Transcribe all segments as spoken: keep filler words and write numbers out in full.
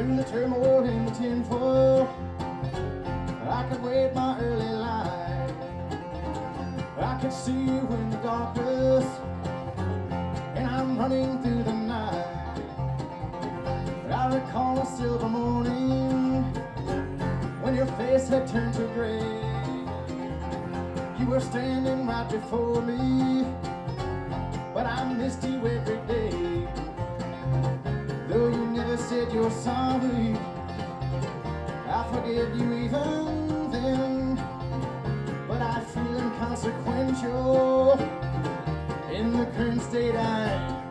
through the turmoil in the tinfoil. I could wait my early light. I could see you in the darkness, and I'm running through the night. I recall a silver morning when your face had turned to gray. You were standing right before me, but I missed you every day. Though you never said you're sorry, I forgive you even then. But I feel inconsequential in the current state I'm in.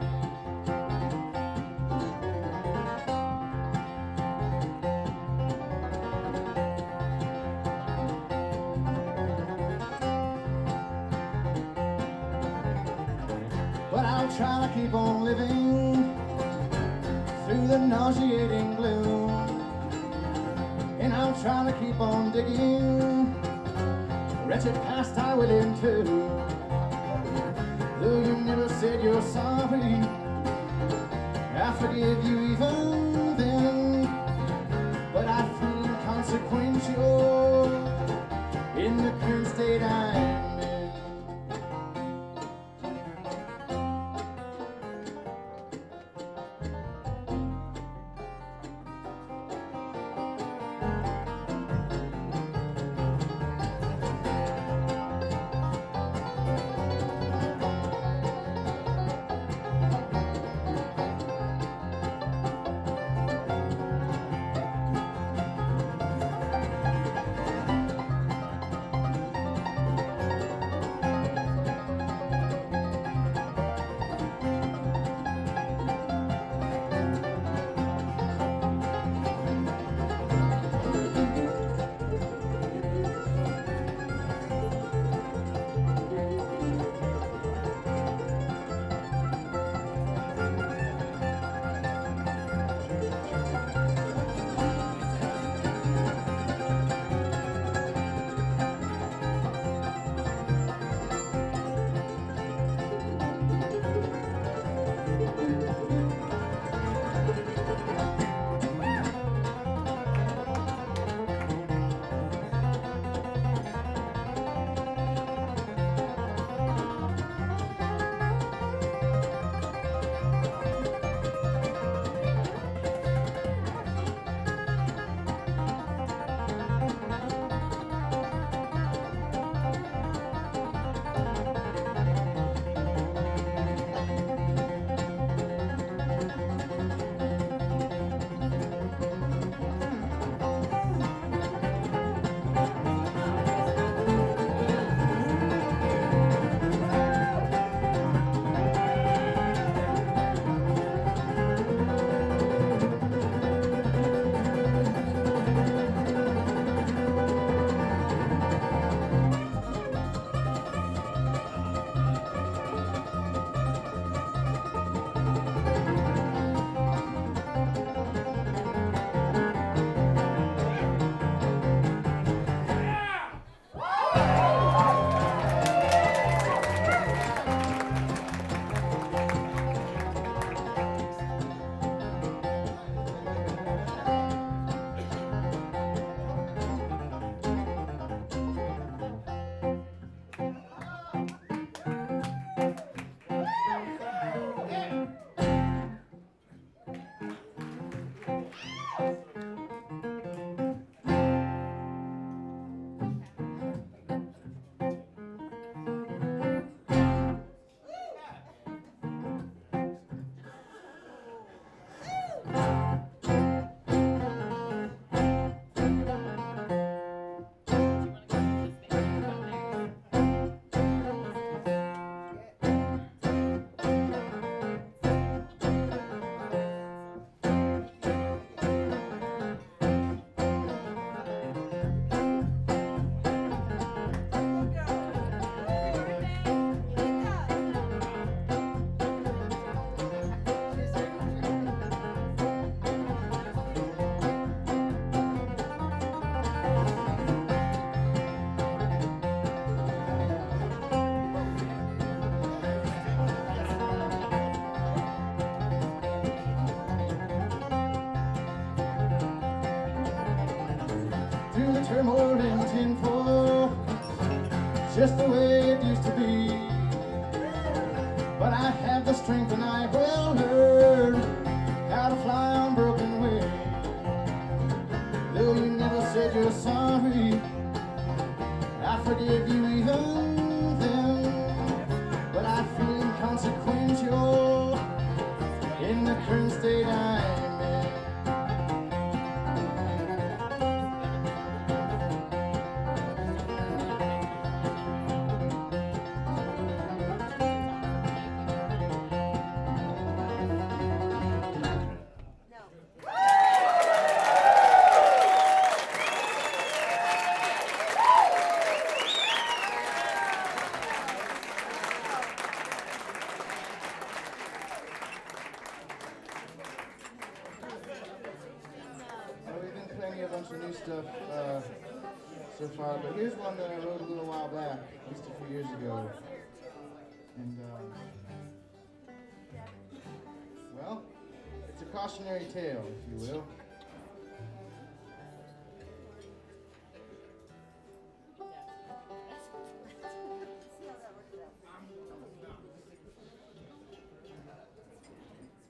But I'll try to keep on living through the nauseating gloom, and I'll try to keep on digging wretched past I went into. Though you never said you're sorry, I forgive you even then. But I feel inconsequential in the current state I'm in. we're more than tinfoil, just the way it used to be. But I have the strength and I will learn how to fly on broken wings. Though you never said you're sorry, I forgive you even then. But I feel inconsequential in the current state I'm in. A bunch of new stuff uh, so far, but here's one that I wrote a little while back, just a few years ago. And, um, well, it's a cautionary tale, if you will.